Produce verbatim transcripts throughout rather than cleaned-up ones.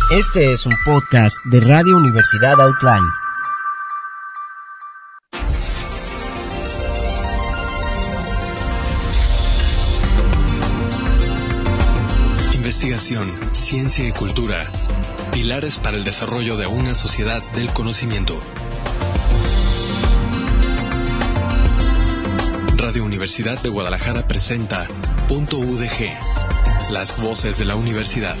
Este es un podcast de Radio Universidad Outland. Investigación, ciencia y cultura. Pilares para el desarrollo de una sociedad del conocimiento. Radio Universidad de Guadalajara presenta Punto U D G, las voces de la universidad.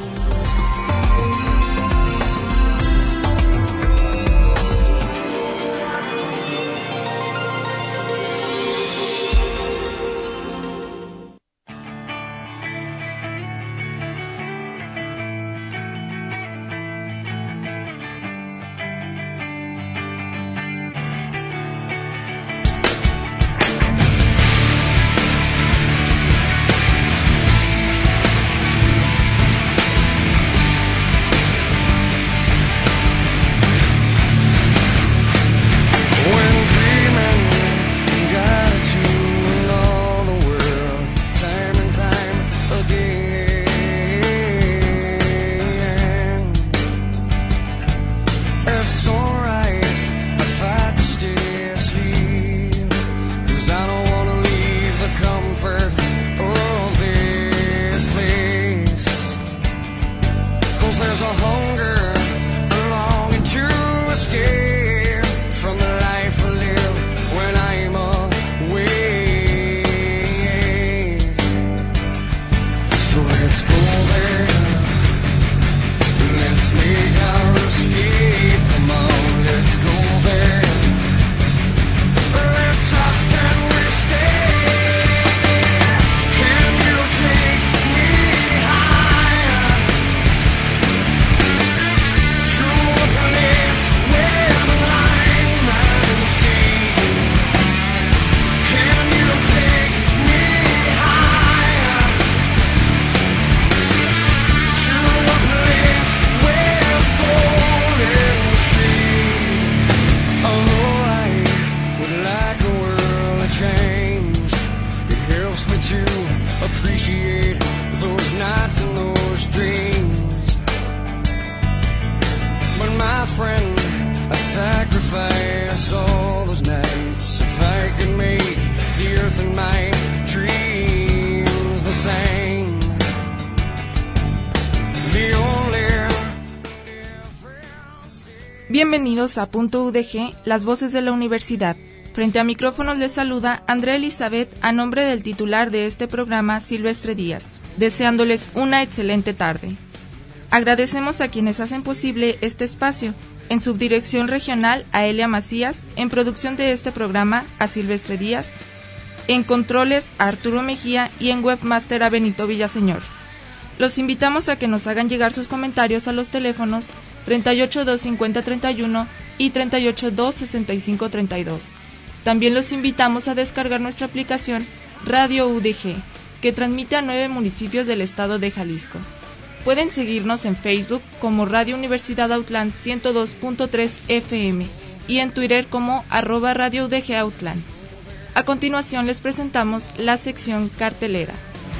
Bienvenidos a Punto U D G, las voces de la universidad. Frente a micrófonos les saluda Andrea Elizabeth a nombre del titular de este programa, Silvestre Díaz, deseándoles una excelente tarde. Agradecemos a quienes hacen posible este espacio, en subdirección regional a Elia Macías, en producción de este programa a Silvestre Díaz, en controles a Arturo Mejía y en webmaster a Benito Villaseñor. Los invitamos a que nos hagan llegar sus comentarios a los teléfonos treinta y ocho, dos cincuenta, treinta y uno y treinta y ocho, dos sesenta y cinco, treinta y dos. También los invitamos a descargar nuestra aplicación Radio U D G, que transmite a nueve municipios del estado de Jalisco. Pueden seguirnos en Facebook como Radio Universidad Outland ciento dos punto tres F M y en Twitter como arroba Radio U D G Outland. A continuación les presentamos la sección cartelera.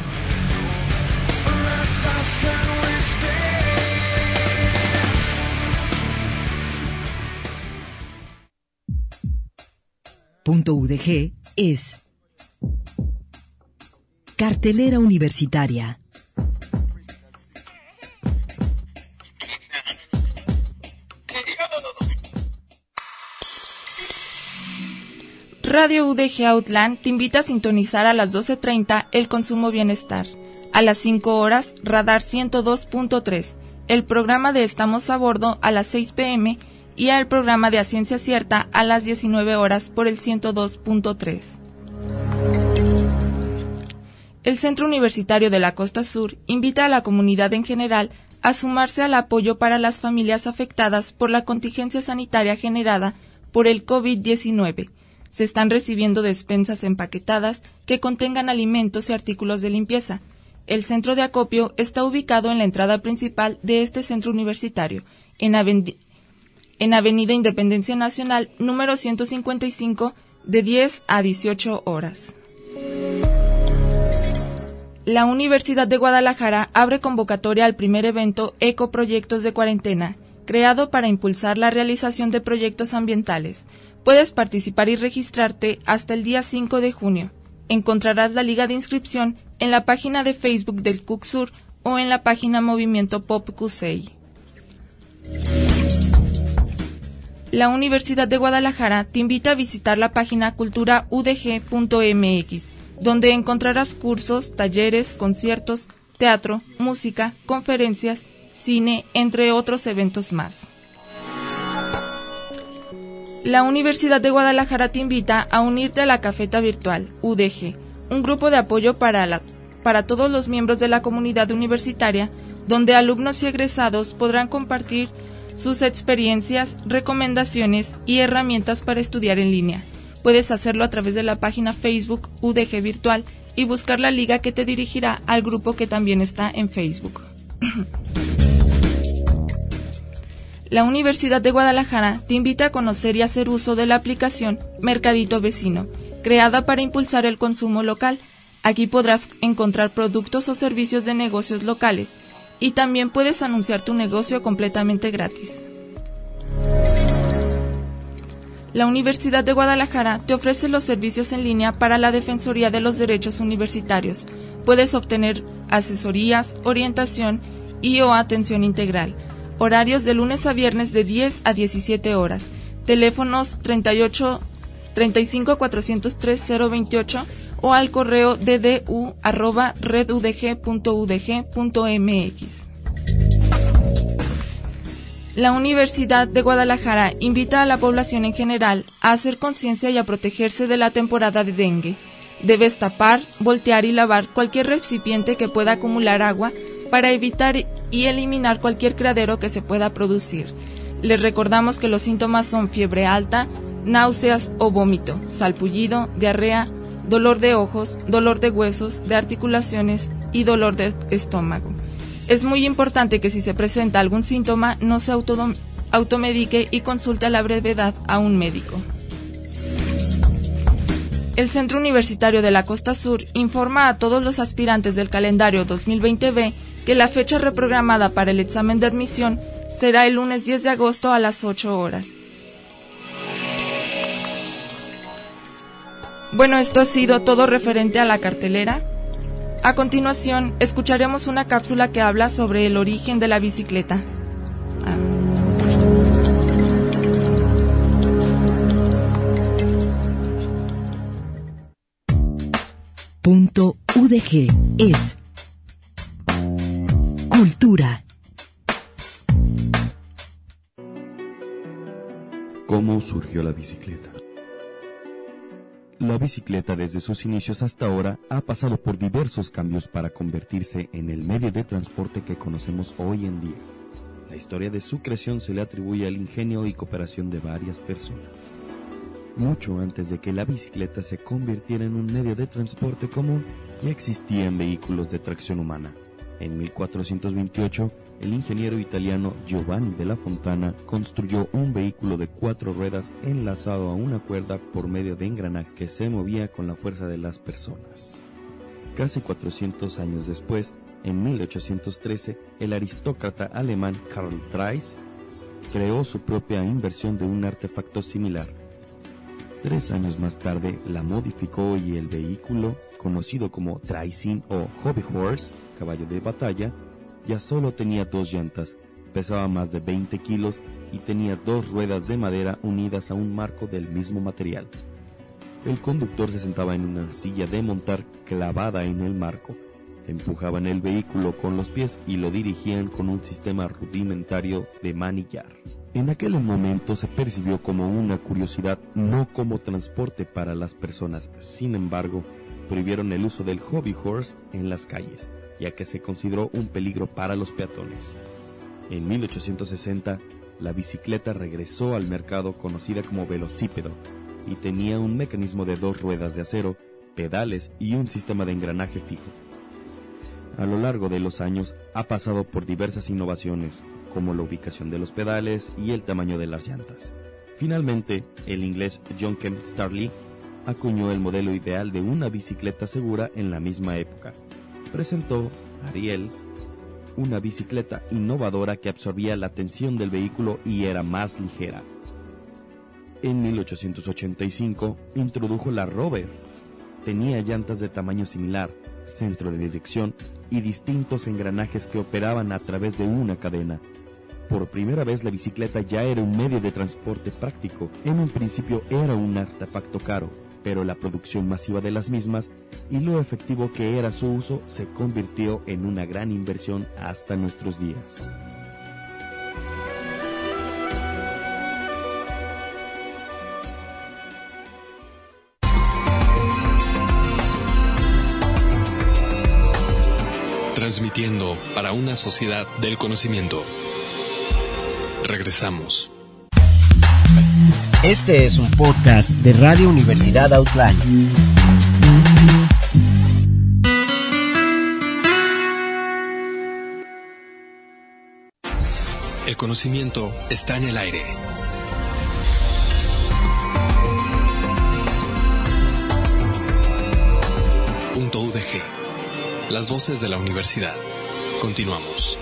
Punto U D G es Cartelera Universitaria. Radio U D G Outland te invita a sintonizar a las doce treinta El Consumo Bienestar, a las cinco horas Radar ciento dos punto tres, el programa de Estamos a Bordo a las seis pe eme y al programa de A Ciencia Cierta a las diecinueve horas por el ciento dos punto tres. El Centro Universitario de la Costa Sur invita a la comunidad en general a sumarse al apoyo para las familias afectadas por la contingencia sanitaria generada por el covid diecinueve. Se están recibiendo despensas empaquetadas que contengan alimentos y artículos de limpieza. El centro de acopio está ubicado en la entrada principal de este centro universitario, en Avenida en Avenida Independencia Nacional, número ciento cincuenta y cinco, de diez a dieciocho horas. La Universidad de Guadalajara abre convocatoria al primer evento Ecoproyectos de Cuarentena, creado para impulsar la realización de proyectos ambientales. Puedes participar y registrarte hasta el día cinco de junio. Encontrarás la liga de inscripción en la página de Facebook del CUCSUR o en la página Movimiento Pop CUSEI. La Universidad de Guadalajara te invita a visitar la página cultura u d g punto m x, donde encontrarás cursos, talleres, conciertos, teatro, música, conferencias, cine, entre otros eventos más. La Universidad de Guadalajara te invita a unirte a la Cafeta Virtual, U D G, un grupo de apoyo para, la, para todos los miembros de la comunidad universitaria, donde alumnos y egresados podrán compartir sus experiencias, recomendaciones y herramientas para estudiar en línea. Puedes hacerlo a través de la página Facebook U D G Virtual y buscar la liga que te dirigirá al grupo que también está en Facebook. La Universidad de Guadalajara te invita a conocer y hacer uso de la aplicación Mercadito Vecino, creada para impulsar el consumo local. Aquí podrás encontrar productos o servicios de negocios locales y también puedes anunciar tu negocio completamente gratis. La Universidad de Guadalajara te ofrece los servicios en línea para la Defensoría de los Derechos Universitarios. Puedes obtener asesorías, orientación y o atención integral. Horarios de lunes a viernes de diez a diecisiete horas. Teléfonos treinta y ocho, treinta y cinco, cuatrocientos tres, cero veintiocho o al correo d d u arroba red u d g punto u d g punto m x. La Universidad de Guadalajara invita a la población en general a hacer conciencia y a protegerse de la temporada de dengue. Debes tapar, voltear y lavar cualquier recipiente que pueda acumular agua para evitar y eliminar cualquier criadero que se pueda producir. Les recordamos que los síntomas son fiebre alta, náuseas o vómito, salpullido, diarrea, dolor de ojos, dolor de huesos, de articulaciones y dolor de estómago. Es muy importante que si se presenta algún síntoma no se auto- automedique y consulte a la brevedad a un médico. El Centro Universitario de la Costa Sur informa a todos los aspirantes del calendario dos mil veinte B que la fecha reprogramada para el examen de admisión será el lunes diez de agosto a las ocho horas. Bueno, esto ha sido todo referente a la cartelera. A continuación, escucharemos una cápsula que habla sobre el origen de la bicicleta. Ah. Punto U D G es cultura. ¿Cómo surgió la bicicleta? La bicicleta desde sus inicios hasta ahora ha pasado por diversos cambios para convertirse en el medio de transporte que conocemos hoy en día. La historia de su creación se le atribuye al ingenio y cooperación de varias personas. Mucho antes de que la bicicleta se convirtiera en un medio de transporte común, ya existían vehículos de tracción humana. En mil cuatrocientos veintiocho, el ingeniero italiano Giovanni della Fontana construyó un vehículo de cuatro ruedas enlazado a una cuerda por medio de engranaje que se movía con la fuerza de las personas. Casi cuatrocientos años después, en mil ochocientos trece, el aristócrata alemán Karl Drais creó su propia inversión de un artefacto similar. Tres años más tarde la modificó y el vehículo, conocido como Draisinn o Hobby Horse, caballo de batalla, ya solo tenía dos llantas, pesaba más de veinte kilos y tenía dos ruedas de madera unidas a un marco del mismo material. El conductor se sentaba en una silla de montar clavada en el marco, empujaban el vehículo con los pies y lo dirigían con un sistema rudimentario de manillar. En aquel momento se percibió como una curiosidad, no como transporte para las personas. Sin embargo, prohibieron el uso del hobby horse en las calles, ya que se consideró un peligro para los peatones. En mil ochocientos sesenta, la bicicleta regresó al mercado conocida como velocípedo y tenía un mecanismo de dos ruedas de acero, pedales y un sistema de engranaje fijo. A lo largo de los años ha pasado por diversas innovaciones, como la ubicación de los pedales y el tamaño de las llantas. Finalmente, el inglés John Kemp Starley acuñó el modelo ideal de una bicicleta segura en la misma época. presentó Ariel, una bicicleta innovadora que absorbía la tensión del vehículo y era más ligera. En mil ochocientos ochenta y cinco introdujo la Rover. Tenía llantas de tamaño similar, centro de dirección y distintos engranajes que operaban a través de una cadena. Por primera vez la bicicleta ya era un medio de transporte práctico. En un principio era un artefacto caro, pero la producción masiva de las mismas y lo efectivo que era su uso se convirtió en una gran inversión hasta nuestros días. Transmitiendo para una sociedad del conocimiento. Regresamos. Este es un podcast de Radio Universidad Outline. El conocimiento está en el aire. Punto U D G. Las voces de la universidad. Continuamos.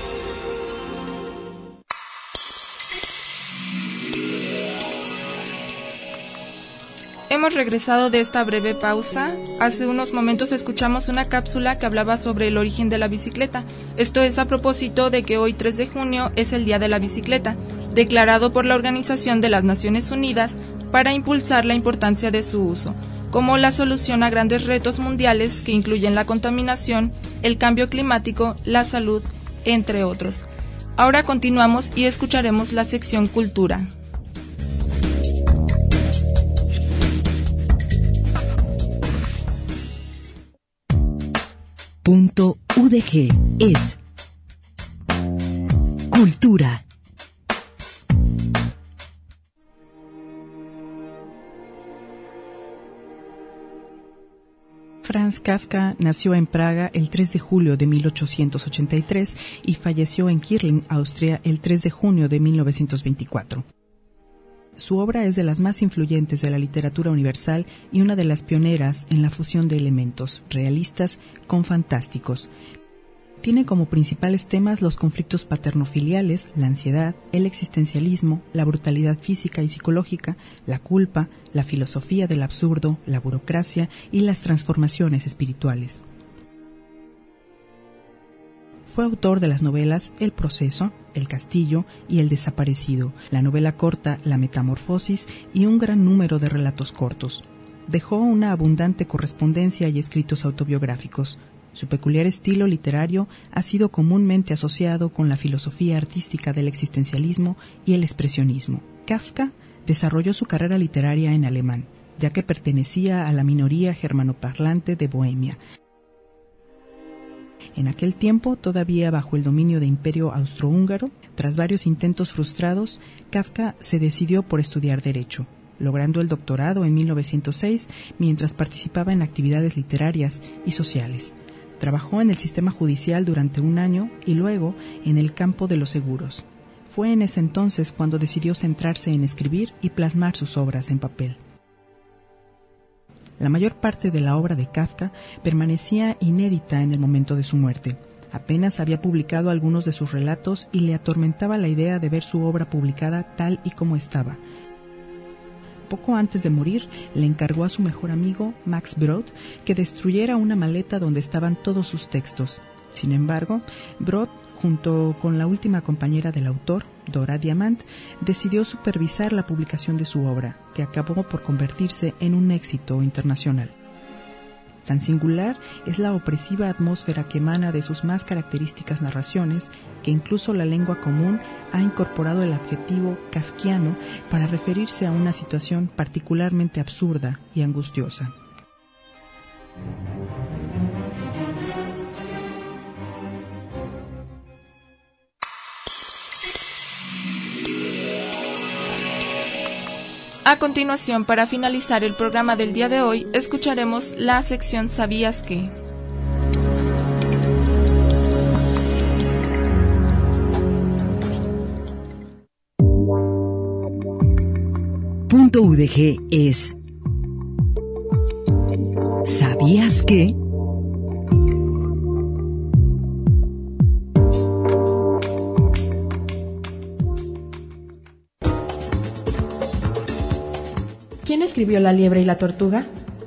Hemos regresado de esta breve pausa. Hace unos momentos escuchamos una cápsula que hablaba sobre el origen de la bicicleta. Esto es a propósito de que hoy tres de junio es el Día de la Bicicleta, declarado por la Organización de las Naciones Unidas para impulsar la importancia de su uso, como la solución a grandes retos mundiales que incluyen la contaminación, el cambio climático, la salud, entre otros. Ahora continuamos y escucharemos la sección Cultura. Punto U D G es Cultura. Franz Kafka nació en Praga el tres de julio de mil ochocientos ochenta y tres y falleció en Kirchen, Austria, el tres de junio de mil novecientos veinticuatro. Su obra es de las más influyentes de la literatura universal y una de las pioneras en la fusión de elementos realistas con fantásticos. Tiene como principales temas los conflictos paternofiliales, la ansiedad, el existencialismo, la brutalidad física y psicológica, la culpa, la filosofía del absurdo, la burocracia y las transformaciones espirituales. Fue autor de las novelas El proceso, El castillo y El desaparecido, la novela corta La metamorfosis y un gran número de relatos cortos. Dejó una abundante correspondencia y escritos autobiográficos. Su peculiar estilo literario ha sido comúnmente asociado con la filosofía artística del existencialismo y el expresionismo. Kafka desarrolló su carrera literaria en alemán, ya que pertenecía a la minoría germanoparlante de Bohemia. En aquel tiempo, todavía bajo el dominio del Imperio Austrohúngaro, tras varios intentos frustrados, Kafka se decidió por estudiar Derecho, logrando el doctorado en mil novecientos seis mientras participaba en actividades literarias y sociales. Trabajó en el sistema judicial durante un año y luego en el campo de los seguros. Fue en ese entonces cuando decidió centrarse en escribir y plasmar sus obras en papel. La mayor parte de la obra de Kafka permanecía inédita en el momento de su muerte. Apenas había publicado algunos de sus relatos y le atormentaba la idea de ver su obra publicada tal y como estaba. Poco antes de morir, le encargó a su mejor amigo, Max Brod, que destruyera una maleta donde estaban todos sus textos. Sin embargo, Brod, junto con la última compañera del autor, Dora Diamant, decidió supervisar la publicación de su obra, que acabó por convertirse en un éxito internacional. Tan singular es la opresiva atmósfera que emana de sus más características narraciones, que incluso la lengua común ha incorporado el adjetivo kafkiano para referirse a una situación particularmente absurda y angustiosa. A continuación, para finalizar el programa del día de hoy, escucharemos la sección ¿Sabías qué? Punto U D G es ¿Sabías qué? ¿Quién escribió La liebre y la tortuga?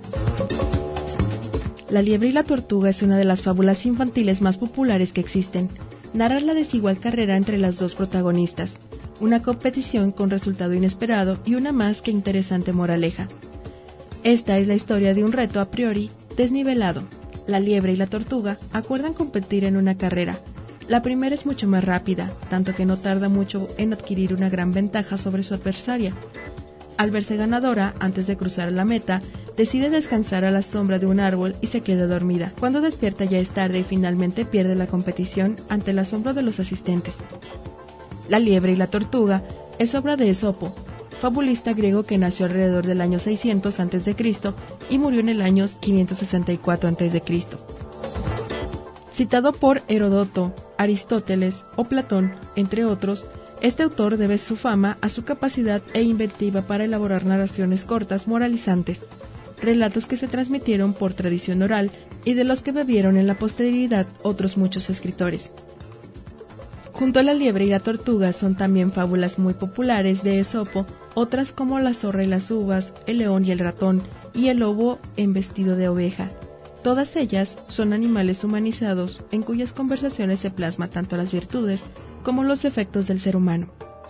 La liebre y la tortuga es una de las fábulas infantiles más populares que existen. Narra la desigual carrera entre las dos protagonistas, una competición con resultado inesperado y una más que interesante moraleja. Esta es la historia de un reto a priori desnivelado. La liebre y la tortuga acuerdan competir en una carrera. La primera es mucho más rápida, tanto que no tarda mucho en adquirir una gran ventaja sobre su adversaria. Al verse ganadora, antes de cruzar la meta, decide descansar a la sombra de un árbol y se queda dormida. Cuando despierta ya es tarde y finalmente pierde la competición ante el asombro de los asistentes. La liebre y la tortuga es obra de Esopo, fabulista griego que nació alrededor del año seiscientos antes de Cristo y murió en el año quinientos sesenta y cuatro antes de Cristo. Citado por Heródoto, Aristóteles o Platón, entre otros, este autor debe su fama a su capacidad e inventiva para elaborar narraciones cortas moralizantes, relatos que se transmitieron por tradición oral y de los que bebieron en la posteridad otros muchos escritores. Junto a la liebre y la tortuga son también fábulas muy populares de Esopo, otras como La zorra y las uvas, El león y el ratón y El lobo en vestido de oveja. Todas ellas son animales humanizados en cuyas conversaciones se plasma tanto las virtudes como los defectos del ser humano.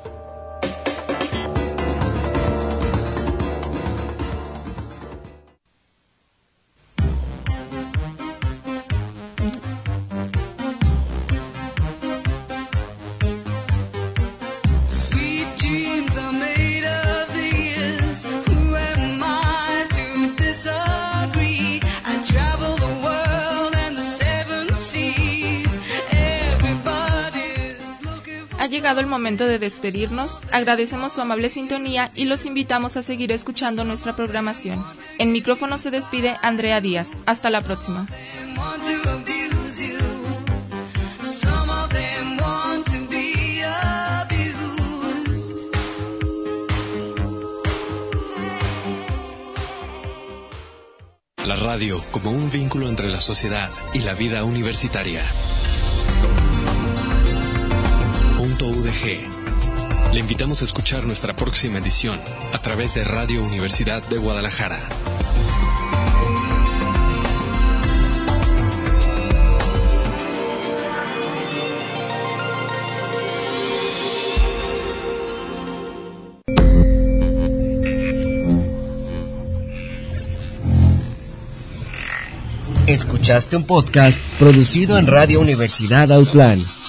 Ha llegado el momento de despedirnos, agradecemos su amable sintonía y los invitamos a seguir escuchando nuestra programación. En micrófono se despide Andrea Díaz. Hasta la próxima. La radio como un vínculo entre la sociedad y la vida universitaria. U D G. Le invitamos a escuchar nuestra próxima edición a través de Radio Universidad de Guadalajara. Escuchaste un podcast producido en Radio Universidad Autlán.